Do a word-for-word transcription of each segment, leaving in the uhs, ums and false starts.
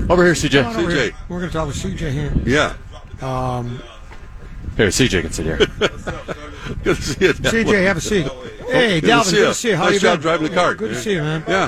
Over here, C J. C J. Here. We're going to talk with C J here. Yeah. Um, here, C J can sit here. Good to see you, Dalvin. C J, have a seat. Hey, good Dalvin, to see good you. to see you. How nice you job been? driving the car. Good to see you, man. Yeah.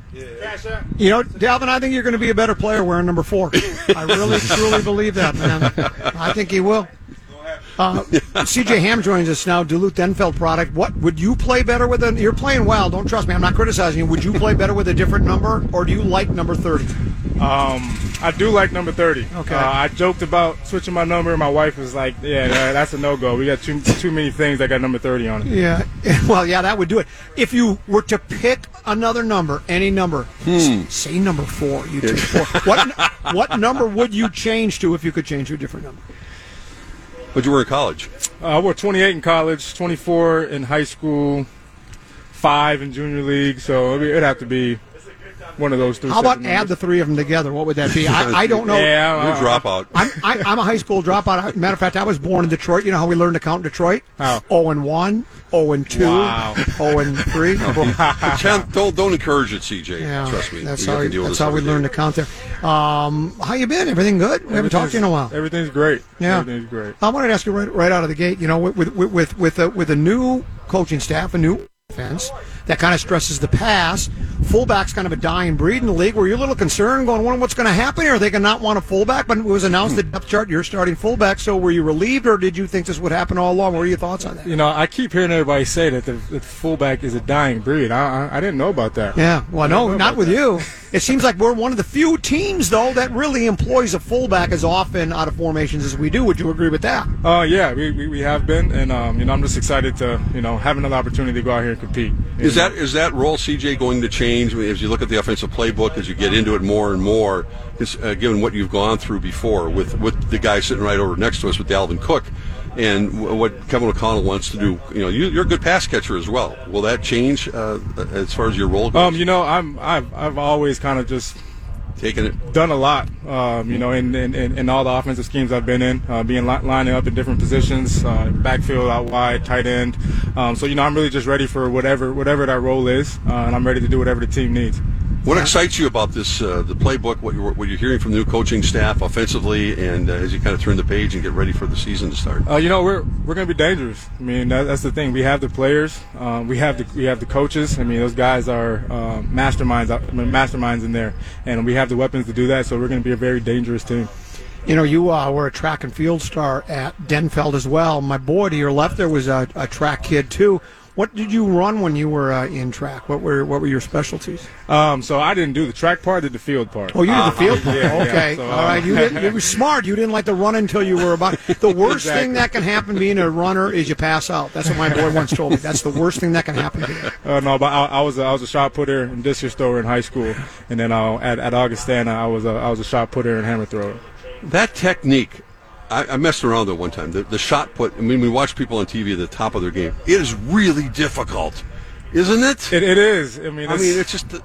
You know, Dalvin, I think you're going to be a better player wearing number four. I really, truly believe that, man. I think he will. Uh, C J Ham joins us now, Duluth Denfeld product. What would you play better with? A, you're playing well. Don't trust me. I'm not criticizing you. Would you play better with a different number, or do you like number thirty? Um, I do like number thirty. Okay. Uh, I joked about switching my number. My wife was like, "Yeah, that's a no-go. We got too too many things that got number thirty on it." Yeah. Well, yeah, that would do it. If you were to pick another number, any number, Hmm. say number four. You take four. What what number would you change to if you could change to a different number? What'd you wear in college? Uh, I wore twenty-eight in college, twenty-four in high school, five in junior league. So I mean, it'd have to be one of those three. How about add the three of them together? What would that be? I, I don't know. Yeah, You're uh, a dropout. I'm, I, I'm a high school dropout. Matter of fact, I was born in Detroit. You know how we learned to count in Detroit? How? Oh and one, oh and two, Wow. oh and three. Can't- don't don't encourage it, C J. Yeah, Trust me. That's We how have we, to deal with that's this how we every day. learned to count there. Um, how you been? Everything good? We haven't talked to you in a while. Everything's great. Yeah. Everything's great. I wanted to ask you right, right out of the gate. You know, with with with with a, with a new coaching staff, a new offense that kind of stresses the pass. Fullback's kind of a dying breed in the league. Were you a little concerned, going, wondering what's going to happen here? Are they going to not want a fullback? But it was announced the depth chart, you're starting fullback. So were you relieved, or did you think this would happen all along? What are your thoughts on that? You know, I keep hearing everybody say that the, the fullback is a dying breed. I, I I didn't know about that. Yeah, well, I no, didn't know not about with that. you. It seems like we're one of the few teams, though, that really employs a fullback as often out of formations as we do. Would you agree with that? Uh, yeah, we, we, we have been, and um, you know, I'm just excited to you know have another opportunity to go out here and compete. Is You know? that is that role, C J, going to change I mean, as you look at the offensive playbook, as you get into it more and more, is, uh, given what you've gone through before with, with the guy sitting right over next to us with Dalvin Cook and w- what Kevin O'Connell wants to do? You know, you, you're a good pass catcher as well. Will that change uh, as far as your role goes? Um, you know, I'm I've I've always kind of just Taking it. done a lot, um, you know, in, in, in, in all the offensive schemes I've been in, uh, being li- lining up in different positions, uh, backfield, out wide, tight end. Um, so, you know, I'm really just ready for whatever whatever that role is, uh, and I'm ready to do whatever the team needs. What excites you about this, uh, the playbook, what you're, what you're hearing from the new coaching staff offensively, and uh, as you kind of turn the page and get ready for the season to start? Uh, you know, we're we're going to be dangerous. I mean, that, that's the thing. We have the players, um, we have the we have the coaches. I mean, those guys are um, masterminds, I mean, masterminds in there, and we have the weapons to do that. So we're going to be a very dangerous team. You know, you uh, were a track and field star at Denfeld as well. My boy to your left there was a, a track kid, too. What did you run when you were uh, in track? What were what were your specialties? Um, so I didn't do the track part, I did the field part. Oh, you did the field part. yeah, yeah. Okay, So, all right. You didn't, you were smart. You didn't like to run until you were about. The worst Exactly. thing that can happen being a runner is you pass out. That's what my boy once told me. That's the worst thing that can happen to you. Uh, no, but I, I was a, I was a shot putter and discus thrower in high school, and then uh, at at Augustana I was a I was a shot putter and hammer thrower. That technique, I, I messed around with it one time. The, the shot put, I mean, we watch people on T V at the top of their game. It is really difficult, isn't it? It, it is. I mean, I it's, mean, it's just, the,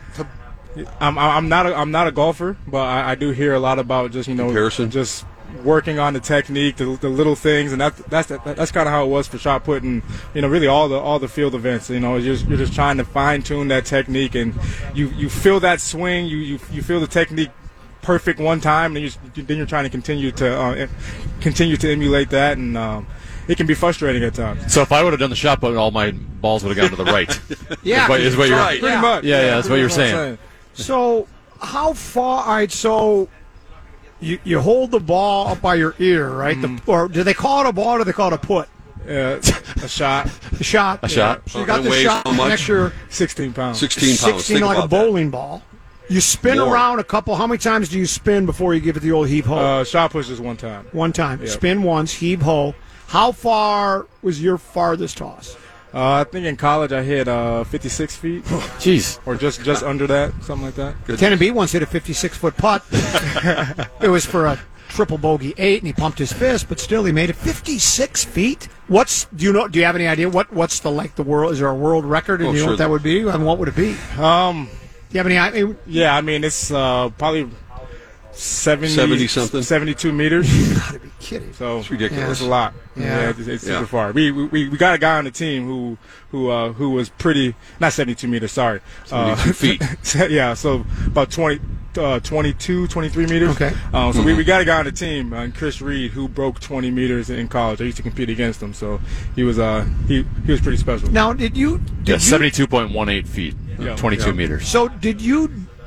I'm I'm not a, I'm not a golfer, but I, I do hear a lot about just you know Comparison? just working on the technique, the, the little things, and that that's that, that's kind of how it was for shot putting. You know, really all the all the field events. You know, you're just, you're just trying to fine tune that technique, and you, you feel that swing, you, you you feel the technique perfect one time, and you, then you're trying to continue to uh, continue to emulate that, and um, it can be frustrating at times. So if I would have done the shot put, all my balls would have gone to the right. Yeah, is what, is what you're, right. Pretty Yeah. much. Yeah, yeah, that's what you're Pretty much saying. So, how far? All right, so you you hold the ball up by your ear, right? The, or do they call it a ball or do they call it a put? Yeah, a shot, The shot. A shot. So you got And the weighs shot how much? next to your sixteen pounds. sixteen pounds. sixteen Think like a about that. bowling ball. You spin More. around a couple. How many times do you spin before you give it the old heave ho? Uh, shot push is one time. One time. Yep. Spin once, heave ho. How far was your farthest toss? Uh, I think in college I hit uh, fifty-six feet, Jeez. or just just under that, something like that. Ten and B once hit a fifty-six foot putt. It was for a triple bogey eight, and he pumped his fist, but still he made it fifty-six feet. What's do you know? Do you have any idea what what's the like the world? Is there a world record? And Oh, you know sure. what that would be? And what would it be? Do Um, you have any idea? yeah, I mean it's uh, probably seventy, seventy something? seventy-two meters. You gotta be kidding. So It's ridiculous. It's a lot. Yeah. Yeah, it's, it's Yeah. super far. We, we we got a guy on the team who who uh, who was pretty not seventy-two meters. Sorry, seventy-two feet. yeah, so about twenty uh, twenty-two, twenty-three meters. Okay. Um, so Mm-hmm. we, we got a guy on the team, uh, Chris Reed, who broke twenty meters in college. I used to compete against him, so he was uh he he was pretty special. Now, did you? Did Yeah, you seventy-two point one eight feet, Yeah. twenty-two Yeah. meters. So did you?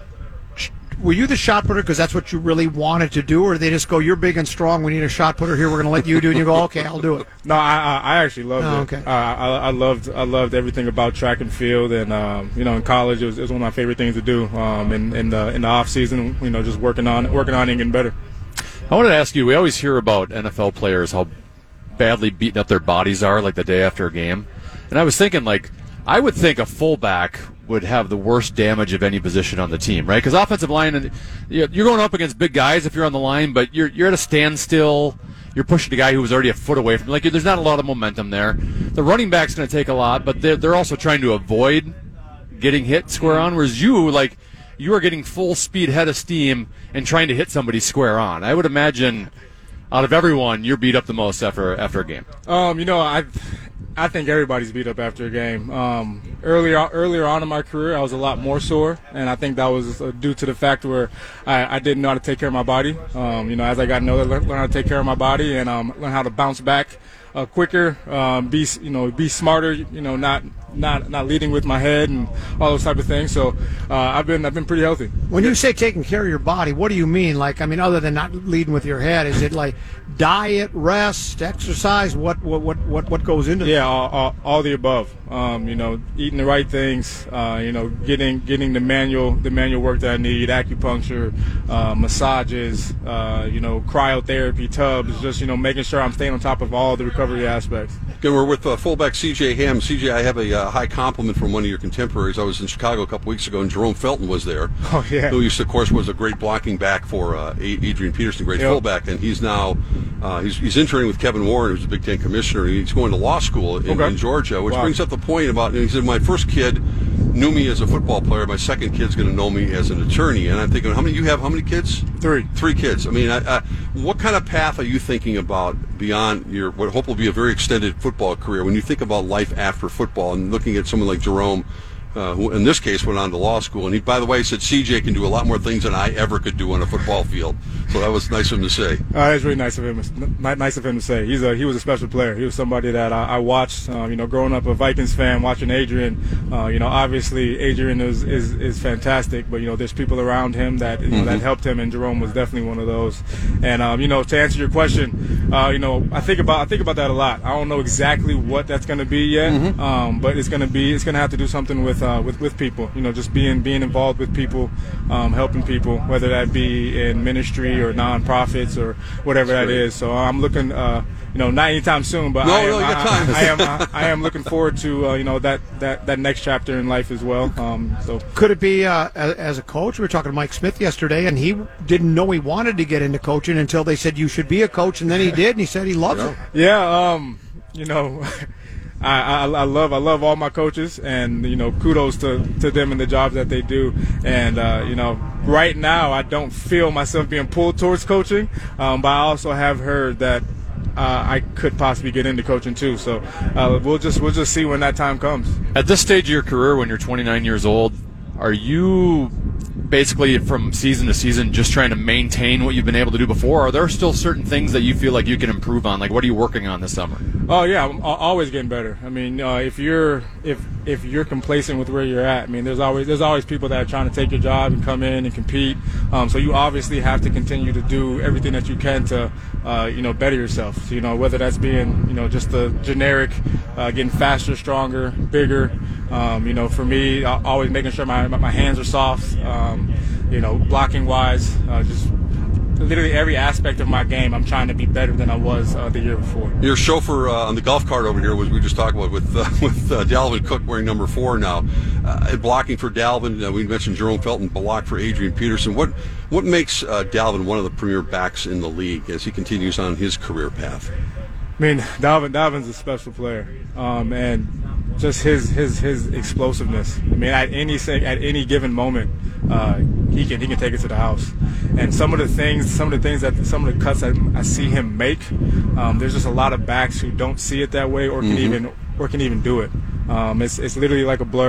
Were you the shot putter because that's what you really wanted to do, or did they just go, "You're big and strong. We need a shot putter here. We're going to let you do," and you go, "Okay, I'll do it." No, I I, I actually loved Oh, it. okay. Uh, I I loved I loved everything about track and field, and um, you know, in college it was, it was one of my favorite things to do. Um, in in the in the off season, you know, just working on working on it and getting better. I wanted to ask you, we always hear about N F L players, how badly beaten up their bodies are, like the day after a game. And I was thinking, like, I would think a fullback would have the worst damage of any position on the team, right? Because offensive line, and you're going up against big guys if you're on the line, but you're you're at a standstill. You're pushing a guy who was already a foot away from you. Like, there's not a lot of momentum there. The running back's going to take a lot, but they're, they're also trying to avoid getting hit square on, whereas you, like, you are getting full speed head of steam and trying to hit somebody square on. I would imagine out of everyone, you're beat up the most after after a game. Um, you know, I I think everybody's beat up after a game. Um, earlier earlier on in my career, I was a lot more sore, and I think that was uh, due to the fact where I, I didn't know how to take care of my body. Um, you know, as I got older, learn, learn how to take care of my body and um, learn how to bounce back uh, quicker, um, be you know be smarter. You know, not not not leading with my head and all those type of things. So uh, I've been I've been pretty healthy. When you say taking care of your body, what do you mean? Like, I mean, other than not leading with your head, is it like diet, rest, exercise? What what what what, what goes into Yeah, all, all, all the above. Um, you know, eating the right things. Uh, you know, getting getting the manual the manual work that I need. Acupuncture, uh, massages. Uh, you know, cryotherapy, tubs. Just you know, making sure I'm staying on top of all the recovery aspects. Again, we're with uh, fullback C J Ham. C J, I have a uh, high compliment from one of your contemporaries. I was in Chicago a couple weeks ago, and Jerome Felton was there. Oh yeah. Who used to, of course, was a great blocking back for uh, Adrian Peterson, great Yep. fullback, and he's now uh, he's, he's interning with Kevin Warren, who's a Big Ten commissioner. He's going to law school in, Okay. in Georgia, which Wow. brings up the point about. He said, "My first kid knew me as a football player. My second kid's going to know me as an attorney." And I'm thinking, how many you have? How many kids? Three. Three kids. I mean, I, I, what kind of path are you thinking about beyond your what hope will be a very extended football career? When you think about life after football, and looking at someone like Jerome, uh, who in this case went on to law school, and he, by the way, said C J can do a lot more things than I ever could do on a football field. So that was nice of him to say. Uh, it's really nice of him. N- nice of him to say. He's a he was a special player. He was somebody that I, I watched. Um, you know, growing up a Vikings fan, watching Adrian. Uh, you know, obviously Adrian is, is is fantastic, but you know, there's people around him that you know, Mm-hmm. that helped him, and Jerome was definitely one of those. And um, you know, to answer your question, uh, you know, I think about I think about that a lot. I don't know exactly what that's going to be yet, Mm-hmm. um, but it's going to be it's going to have to do something with uh, with with people. You know, just being being involved with people, um, helping people, whether that be in ministry or nonprofits or whatever that great. is. So I'm looking, uh, you know, not anytime soon, but No, I am, no, you got I, time. I, I am, I, I am looking forward to, uh, you know, that, that, that next chapter in life as well. Um, so Could it be uh, as, as a coach? We were talking to Mike Smith yesterday, and he didn't know he wanted to get into coaching until they said you should be a coach, and then he did, and he said he loves it. yeah, um, you know. I, I, I love I love all my coaches, and you know, kudos to, to them and the jobs that they do. And uh, you know, right now I don't feel myself being pulled towards coaching, um, but I also have heard that uh, I could possibly get into coaching too. So uh, we'll just we'll just see when that time comes. At this stage of your career, when you're twenty-nine years old, are you basically from season to season just trying to maintain what you've been able to do before? Or are there still certain things that you feel like you can improve on? Like, what are you working on this summer? Oh yeah, I'm al- always getting better. I mean, uh, if you're if if you're complacent with where you're at, I mean, there's always there's always people that are trying to take your job and come in and compete. Um, so you obviously have to continue to do everything that you can to uh, you know better yourself. So, you know, whether that's being you know just the generic, uh, getting faster, stronger, bigger. Um, you know, for me, uh, always making sure my my hands are soft. Um, you know, blocking wise, uh, just. Literally every aspect of my game, I'm trying to be better than I was uh, the year before. Your chauffeur uh, on the golf cart over here was we just talked about with uh, with uh, Dalvin Cook wearing number four now, uh, blocking for Dalvin. Uh, we mentioned Jerome Felton blocked for Adrian Peterson. What what makes uh, Dalvin one of the premier backs in the league as he continues on his career path? I mean, Dalvin Dalvin's a special player, um, and just his his his explosiveness. I mean, at any at any given moment, uh, he can he can take it to the house. And some of the things, some of the things that some of the cuts I, I see him make, um, there's just a lot of backs who don't see it that way, or can Mm-hmm. even or can even do it. Um, it's it's literally like a blur.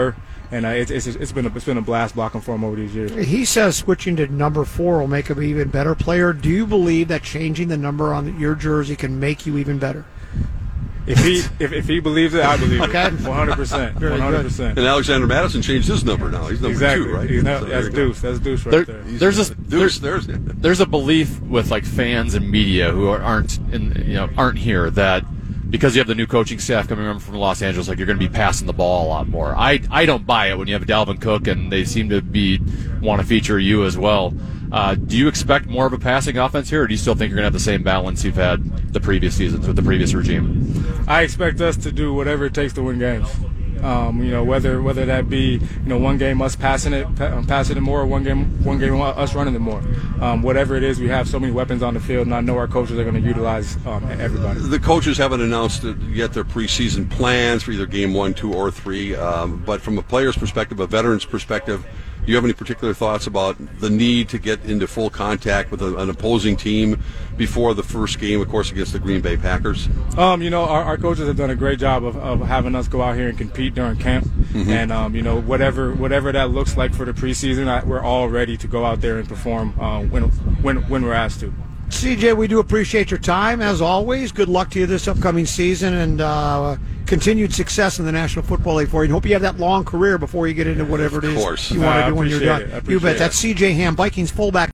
and uh, it's, it's it's been a, it's been a blast blocking for him over these years. He says switching to number four will make him an even better player. Do you believe that changing the number on your jersey can make you even better? If he if, if he believes it, I believe Okay. it. one hundred percent. one hundred percent. And Alexander Madison changed his number now. He's number Exactly. two, right? He's now, So that's there you go. Deuce. That's Deuce right There- there. He's- There's a- Deuce, there's There's a belief with like fans and media who aren't in, you know, aren't here that because you have the new coaching staff coming over from Los Angeles, like you're going to be passing the ball a lot more. I I don't buy it when you have Dalvin Cook and they seem to be want to feature you as well. Uh, do you expect more of a passing offense here, or do you still think you're going to have the same balance you've had the previous seasons with the previous regime? I expect us to do whatever it takes to win games. Um, you know, whether whether that be you know one game us passing it, pa- passing it more, or one game one game us running it more. Um, whatever it is, we have so many weapons on the field, and I know our coaches are going to utilize um, everybody. The coaches haven't announced yet their preseason plans for either game one, two, or three. Um, but from a player's perspective, a veteran's perspective, do you have any particular thoughts about the need to get into full contact with a, an opposing team before the first game, of course, against the Green Bay Packers? Um, you know, our, our coaches have done a great job of, of having us go out here and compete during camp, mm-hmm. and um, you know, whatever whatever that looks like for the preseason, I, we're all ready to go out there and perform uh, when when when we're asked to. C J, we do appreciate your time, as always. Good luck to you this upcoming season, and uh, continued success in the National Football League for you. And hope you have that long career before you get into whatever it is course. you want to I do when you're appreciate done. it. I You appreciate bet. it. That's C J Ham, Vikings fullback.